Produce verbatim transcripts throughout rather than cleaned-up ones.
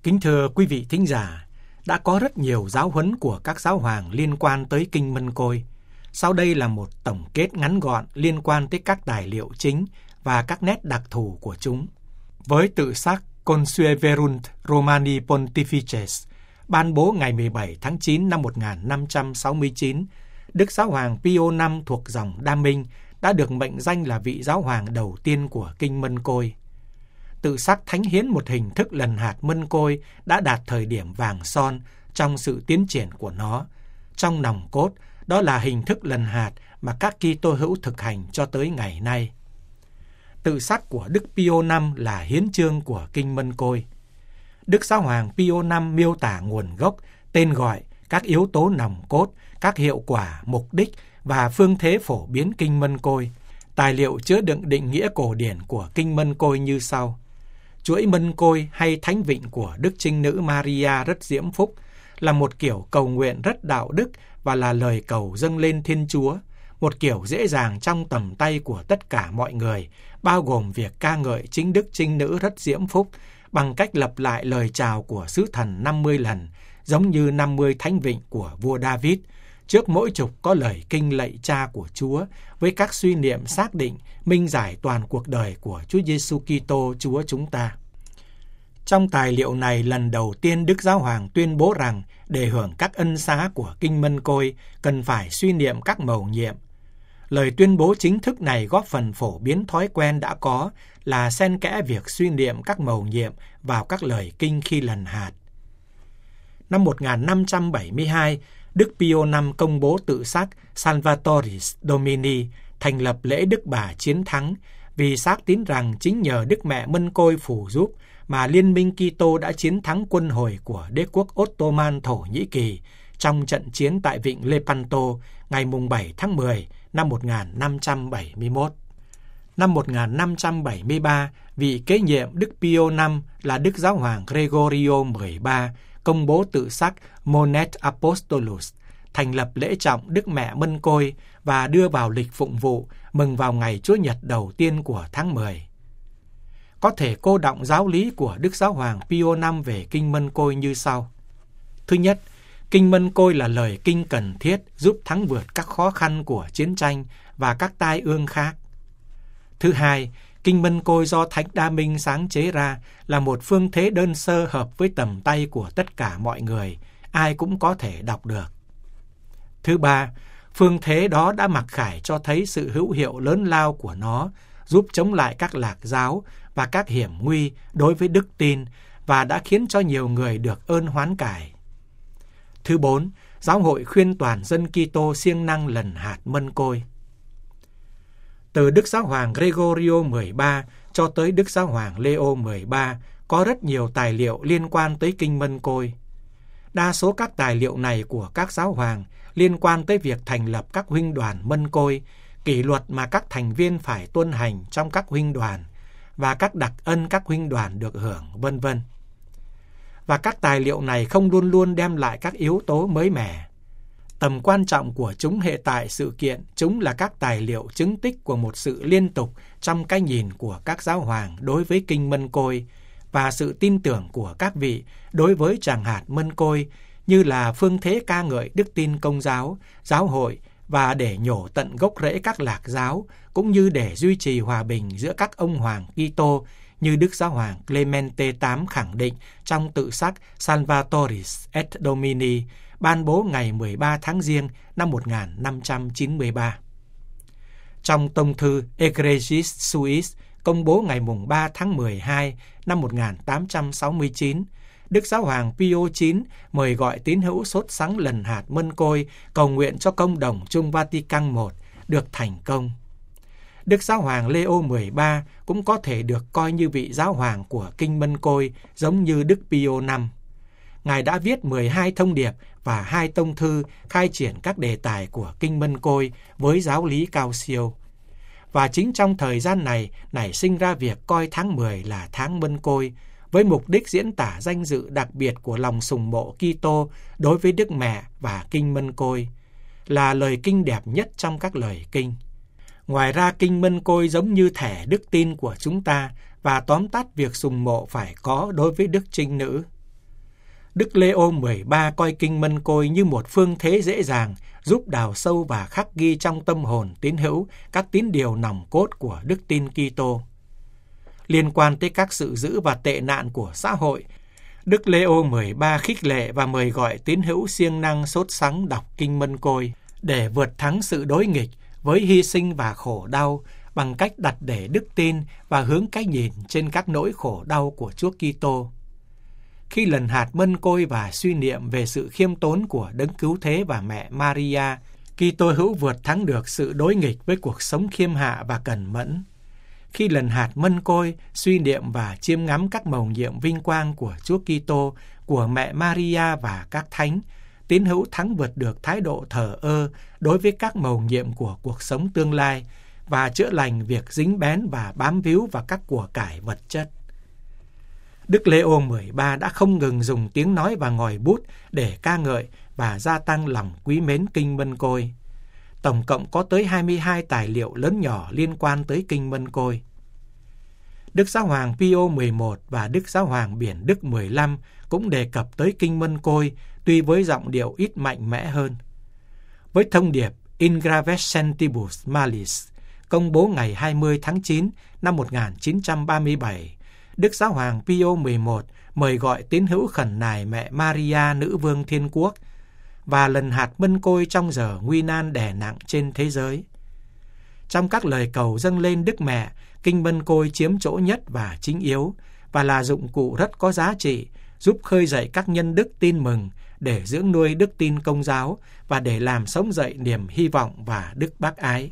Kính thưa quý vị thính giả, đã có rất nhiều giáo huấn của các giáo hoàng liên quan tới Kinh Mân Côi. Sau đây là một tổng kết ngắn gọn liên quan tới các tài liệu chính và các nét đặc thù của chúng. Với tự sắc Consueverunt Romani Pontifices, ban bố ngày mười bảy tháng chín năm một nghìn năm trăm sáu mươi chín, Đức Giáo hoàng Pio năm thuộc dòng Đa Minh đã được mệnh danh là vị giáo hoàng đầu tiên của Kinh Mân Côi. Tự sắc thánh hiến một hình thức lần hạt mân côi đã đạt thời điểm vàng son trong sự tiến triển của nó. Trong nòng cốt, đó là hình thức lần hạt mà các Kitô hữu thực hành cho tới ngày nay. Tự sắc của Đức Pio năm là hiến chương của Kinh Mân Côi. Đức Giáo hoàng Pio năm miêu tả nguồn gốc, tên gọi, các yếu tố nòng cốt, các hiệu quả, mục đích và phương thế phổ biến Kinh Mân Côi. Tài liệu chứa đựng định nghĩa cổ điển của Kinh Mân Côi như sau. Chuỗi mân côi hay thánh vịnh của Đức Trinh Nữ Maria rất diễm phúc là một kiểu cầu nguyện rất đạo đức và là lời cầu dâng lên Thiên Chúa, một kiểu dễ dàng trong tầm tay của tất cả mọi người, bao gồm việc ca ngợi chính Đức Trinh Nữ rất diễm phúc bằng cách lặp lại lời chào của sứ thần năm mươi lần, giống như năm mươi thánh vịnh của vua David. Trước mỗi trục có lời kinh lạy Cha của Chúa với các suy niệm xác định, minh giải toàn cuộc đời của Chúa Giêsu Kitô Chúa chúng ta. Trong tài liệu này, lần đầu tiên Đức Giáo hoàng tuyên bố rằng để hưởng các ân xá của Kinh Mân Côi cần phải suy niệm các mầu nhiệm. Lời tuyên bố chính thức này góp phần phổ biến thói quen đã có là xen kẽ việc suy niệm các mầu nhiệm vào các lời kinh khi lần hạt. Năm một nghìn năm trăm bảy mươi hai, Đức Pio năm công bố tự sắc Salvatoris Domini, thành lập lễ Đức Bà Chiến Thắng, vì xác tín rằng chính nhờ Đức Mẹ Mân Côi phù giúp mà Liên minh Kitô đã chiến thắng quân hồi của đế quốc Ottoman Thổ Nhĩ Kỳ trong trận chiến tại vịnh Lepanto ngày bảy tháng mười năm một nghìn năm trăm bảy mươi mốt. Năm một nghìn năm trăm bảy mươi ba, vị kế nhiệm Đức Pio năm là Đức Giáo hoàng Gregorio mười ba công bố tự sắc Monet Apostolus, thành lập lễ trọng Đức Mẹ Mân Côi và đưa vào lịch phụng vụ mừng vào ngày Chúa Nhật đầu tiên của tháng mười. Có thể cô đọng giáo lý của Đức Giáo hoàng Pio năm về Kinh Mân Côi như sau. Thứ nhất, Kinh Mân Côi là lời kinh cần thiết giúp thắng vượt các khó khăn của chiến tranh và các tai ương khác. Thứ hai, Kinh Mân Côi do Thánh Đa Minh sáng chế ra là một phương thế đơn sơ hợp với tầm tay của tất cả mọi người, ai cũng có thể đọc được. Thứ ba, phương thế đó đã mặc khải cho thấy sự hữu hiệu lớn lao của nó, giúp chống lại các lạc giáo và các hiểm nguy đối với đức tin và đã khiến cho nhiều người được ơn hoán cải. Thứ bốn, Giáo hội khuyên toàn dân Kitô siêng năng lần hạt mân côi. Từ Đức Giáo hoàng Gregorio mười ba cho tới Đức Giáo hoàng Leo mười ba có rất nhiều tài liệu liên quan tới Kinh Mân Côi. Đa số các tài liệu này của các giáo hoàng liên quan tới việc thành lập các huynh đoàn mân côi, kỷ luật mà các thành viên phải tuân hành trong các huynh đoàn và các đặc ân các huynh đoàn được hưởng, vân vân. Và các tài liệu này không luôn luôn đem lại các yếu tố mới mẻ. Tầm quan trọng của chúng hệ tại sự kiện, chúng là các tài liệu chứng tích của một sự liên tục trong cái nhìn của các giáo hoàng đối với Kinh Mân Côi và sự tin tưởng của các vị đối với tràng hạt mân côi, như là phương thế ca ngợi đức tin Công giáo, giáo hội và để nhổ tận gốc rễ các lạc giáo, cũng như để duy trì hòa bình giữa các ông hoàng Kitô, như Đức Giáo hoàng Clemente tám khẳng định trong tự sắc Salvatoris et Domini, ban bố ngày mười ba tháng Giêng năm một nghìn năm trăm chín mươi ba. Trong tông thư Egregis Suis, công bố ngày ba tháng mười hai năm một nghìn tám trăm sáu mươi chín, Đức Giáo hoàng Pio chín mời gọi tín hữu sốt sắng lần hạt mân côi cầu nguyện cho công đồng Chung Vatican một được thành công. Đức Giáo hoàng Leo mười ba cũng có thể được coi như vị giáo hoàng của Kinh Mân Côi, giống như Đức Pio năm. Ngài đã viết mười hai thông điệp và hai tông thư khai triển các đề tài của Kinh Mân Côi với giáo lý cao siêu. Và chính trong thời gian này nảy sinh ra việc coi tháng mười là tháng Mân Côi, với mục đích diễn tả danh dự đặc biệt của lòng sùng mộ Kitô đối với Đức Mẹ và Kinh Mân Côi, là lời kinh đẹp nhất trong các lời kinh. Ngoài ra, Kinh Mân Côi giống như thẻ đức tin của chúng ta và tóm tắt việc sùng mộ phải có đối với Đức Trinh Nữ. Đức Lê-ô mười ba coi kinh Mân Côi như một phương thế dễ dàng giúp đào sâu và khắc ghi trong tâm hồn tín hữu các tín điều nòng cốt của đức tin Kitô. Liên quan tới các sự dữ và tệ nạn của xã hội, Đức Lê-ô mười ba khích lệ và mời gọi tín hữu siêng năng sốt sắng đọc kinh Mân Côi để vượt thắng sự đối nghịch với hy sinh và khổ đau bằng cách đặt để đức tin và hướng cái nhìn trên các nỗi khổ đau của Chúa Kitô. Khi lần hạt Mân Côi và suy niệm về sự khiêm tốn của Đấng Cứu Thế và mẹ Maria, Kitô hữu vượt thắng được sự đối nghịch với cuộc sống khiêm hạ và cẩn mẫn. Khi lần hạt Mân Côi suy niệm và chiêm ngắm các mầu nhiệm vinh quang của Chúa Kitô, của mẹ Maria và các thánh, tín hữu thắng vượt được thái độ thờ ơ đối với các mầu nhiệm của cuộc sống tương lai và chữa lành việc dính bén và bám víu vào các của cải vật chất. Đức Lê-ô mười ba đã không ngừng dùng tiếng nói và ngòi bút để ca ngợi và gia tăng lòng quý mến kinh Mân Côi. Tổng cộng có tới hai mươi hai tài liệu lớn nhỏ liên quan tới kinh Mân Côi. Đức Giáo hoàng Pio mười một và Đức Giáo hoàng Biển Đức mười lăm cũng đề cập tới kinh Mân Côi, tuy với giọng điệu ít mạnh mẽ hơn. Với thông điệp In Gravescentibus Malis, công bố ngày hai mươi tháng chín năm một nghìn chín trăm ba mươi bảy, Đức Giáo hoàng Pio mười một mời gọi tín hữu khẩn nài mẹ Maria nữ vương Thiên Quốc và lần hạt Mân Côi trong giờ nguy nan đè nặng trên thế giới. Trong các lời cầu dâng lên Đức Mẹ, kinh Mân Côi chiếm chỗ nhất và chính yếu và là dụng cụ rất có giá trị giúp khơi dậy các nhân đức tin mừng để dưỡng nuôi đức tin Công giáo và để làm sống dậy niềm hy vọng và đức bác ái.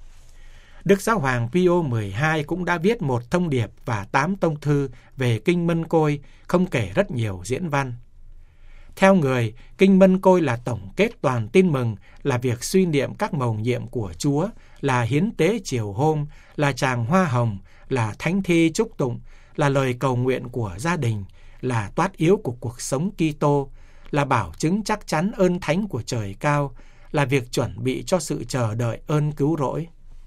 Đức Giáo hoàng Pio mười hai cũng đã viết một thông điệp và tám tông thư về kinh Mân Côi, không kể rất nhiều diễn văn. Theo người, kinh Mân Côi là tổng kết toàn tin mừng, là việc suy niệm các mầu nhiệm của Chúa, là hiến tế chiều hôm, là tràng hoa hồng, là thánh thi chúc tụng, là lời cầu nguyện của gia đình, là toát yếu của cuộc sống Kitô, là bảo chứng chắc chắn ơn thánh của trời cao, là việc chuẩn bị cho sự chờ đợi ơn cứu rỗi.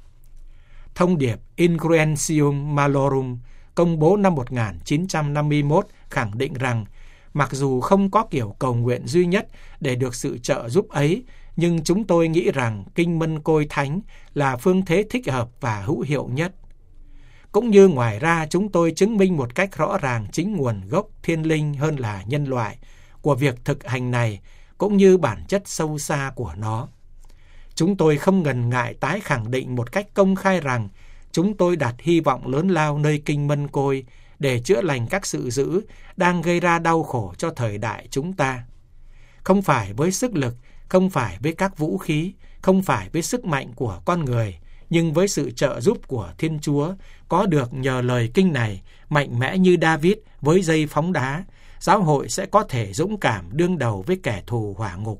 Thông điệp Incruentium Malorum, công bố năm một nghìn chín trăm năm mươi mốt, khẳng định rằng mặc dù không có kiểu cầu nguyện duy nhất để được sự trợ giúp ấy, nhưng chúng tôi nghĩ rằng kinh Mân Côi Thánh là phương thế thích hợp và hữu hiệu nhất. Cũng như ngoài ra chúng tôi chứng minh một cách rõ ràng chính nguồn gốc thiên linh hơn là nhân loại của việc thực hành này, cũng như bản chất sâu xa của nó. Chúng tôi không ngần ngại tái khẳng định một cách công khai rằng chúng tôi đặt hy vọng lớn lao nơi kinh Mân Côi để chữa lành các sự dữ đang gây ra đau khổ cho thời đại chúng ta. Không phải với sức lực, không phải với các vũ khí, không phải với sức mạnh của con người, nhưng với sự trợ giúp của Thiên Chúa, có được nhờ lời kinh này, mạnh mẽ như David với dây phóng đá, giáo hội sẽ có thể dũng cảm đương đầu với kẻ thù hỏa ngục.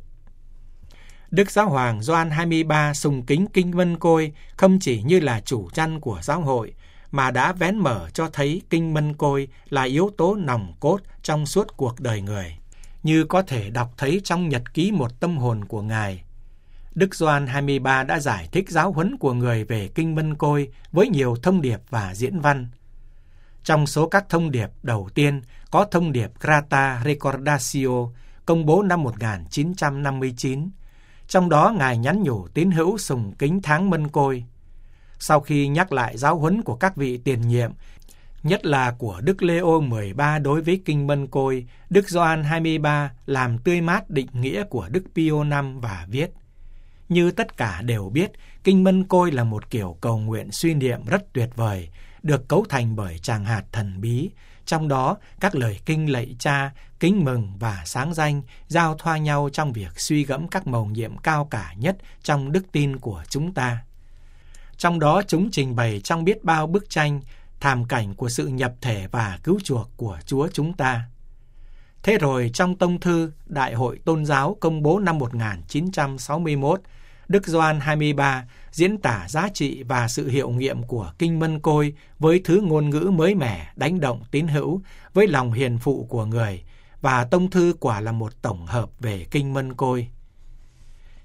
Đức Giáo hoàng Gioan hai mươi ba sùng kính kinh Mân Côi không chỉ như là chủ chăn của giáo hội, mà đã vén mở cho thấy kinh Mân Côi là yếu tố nòng cốt trong suốt cuộc đời người, như có thể đọc thấy trong nhật ký một tâm hồn của Ngài. Đức Gioan hai mươi ba đã giải thích giáo huấn của người về kinh Mân Côi với nhiều thông điệp và diễn văn. Trong số các thông điệp đầu tiên có thông điệp Grata Recordatio, công bố năm một nghìn chín trăm năm mươi chín. Trong đó Ngài nhắn nhủ tín hữu sùng kính tháng Mân Côi. Sau khi nhắc lại giáo huấn của các vị tiền nhiệm, nhất là của Đức Lê-ô mười ba đối với kinh Mân Côi, Đức Gioan hai mươi ba làm tươi mát định nghĩa của Đức Pio năm và viết: như tất cả đều biết, kinh Mân Côi là một kiểu cầu nguyện suy niệm rất tuyệt vời, được cấu thành bởi tràng hạt thần bí. Trong đó, các lời kinh lạy Cha, kính mừng và sáng danh giao thoa nhau trong việc suy gẫm các mầu nhiệm cao cả nhất trong đức tin của chúng ta. Trong đó chúng trình bày trong biết bao bức tranh, thảm cảnh của sự nhập thể và cứu chuộc của Chúa chúng ta. Thế rồi trong tông thư Đại hội Tôn giáo công bố năm một nghìn chín trăm sáu mươi mốt, Đức Gioan hai mươi ba diễn tả giá trị và sự hiệu nghiệm của kinh Mân Côi với thứ ngôn ngữ mới mẻ, đánh động tín hữu với lòng hiền phụ của người, và tông thư quả là một tổng hợp về kinh Mân Côi.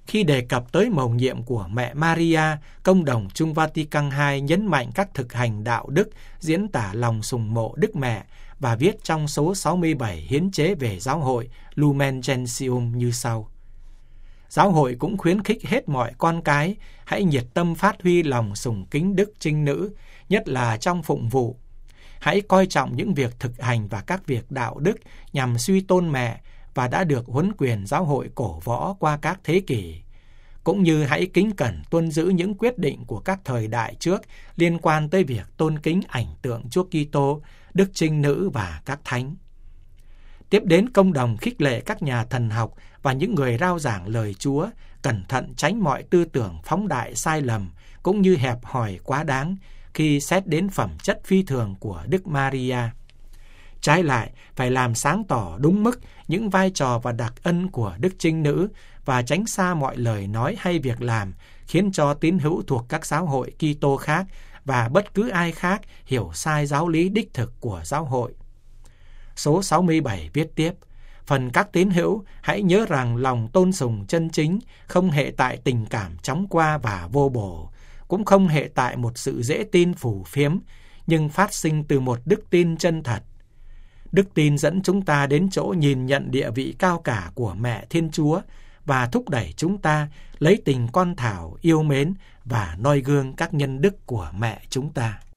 Khi đề cập tới mầu nhiệm của mẹ Maria, Công đồng Chung Vatican hai nhấn mạnh các thực hành đạo đức, diễn tả lòng sùng mộ Đức Mẹ và viết trong số sáu mươi bảy hiến chế về giáo hội Lumen Gentium như sau. Giáo hội cũng khuyến khích hết mọi con cái hãy nhiệt tâm phát huy lòng sùng kính Đức Trinh Nữ, nhất là trong phụng vụ. Hãy coi trọng những việc thực hành và các việc đạo đức nhằm suy tôn mẹ và đã được huấn quyền giáo hội cổ võ qua các thế kỷ. Cũng như hãy kính cẩn tuân giữ những quyết định của các thời đại trước liên quan tới việc tôn kính ảnh tượng Chúa Kitô, Đức Trinh Nữ và các thánh. Tiếp đến, công đồng khích lệ các nhà thần học và những người rao giảng lời Chúa cẩn thận tránh mọi tư tưởng phóng đại sai lầm cũng như hẹp hòi quá đáng khi xét đến phẩm chất phi thường của Đức Maria. Trái lại, phải làm sáng tỏ đúng mức những vai trò và đặc ân của Đức Trinh Nữ và tránh xa mọi lời nói hay việc làm khiến cho tín hữu thuộc các giáo hội Kitô khác và bất cứ ai khác hiểu sai giáo lý đích thực của giáo hội. Số sáu mươi bảy viết tiếp, phần các tín hữu hãy nhớ rằng lòng tôn sùng chân chính không hệ tại tình cảm chóng qua và vô bổ, cũng không hệ tại một sự dễ tin phù phiếm, nhưng phát sinh từ một đức tin chân thật. Đức tin dẫn chúng ta đến chỗ nhìn nhận địa vị cao cả của mẹ Thiên Chúa và thúc đẩy chúng ta lấy tình con thảo yêu mến và noi gương các nhân đức của mẹ chúng ta.